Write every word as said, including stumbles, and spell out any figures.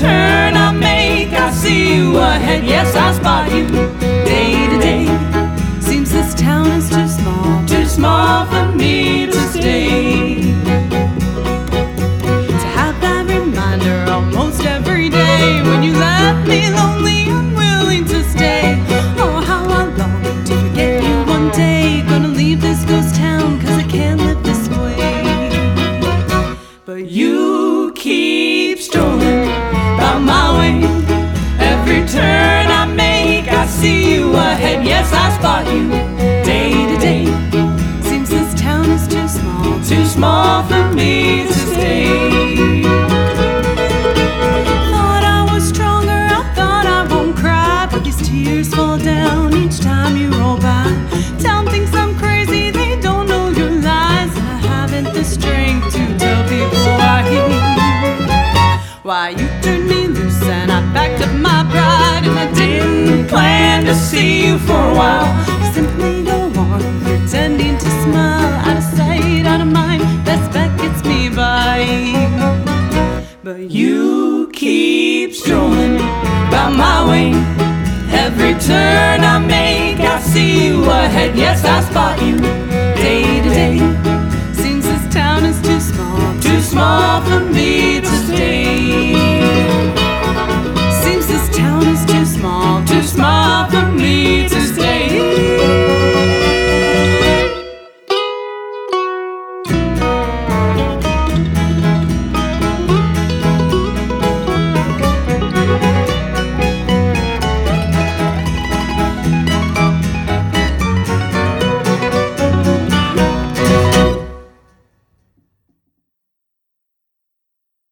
turn I make, I see you ahead. Yes, I spot you day to day. Seems this town is too small, too small for me to stay. To have that reminder almost every day when you left me lonely, unwilling to stay. Oh, how I long to forget you one day. Gonna leave this ghost town cause I can't live this way. But you keep strolling by my way. Every turn I make, I see you ahead. Yes, I spot you day to day. Seems this town is too small, too small for me to stay. Thought I was stronger, I thought I won't cry, but these tears fall down each time you roll by. Town thinks I'm crazy, they don't know your lies. I haven't the strength to tell people why. Why you turned me loose and I backed up my pride, and I didn't Plan to see you for a while. simply go on pretending to smile. Out of sight, out of mind, best bet gets me by. But you keep strolling by my way. Every turn I make, I see you ahead. Yes, I spot you day to day.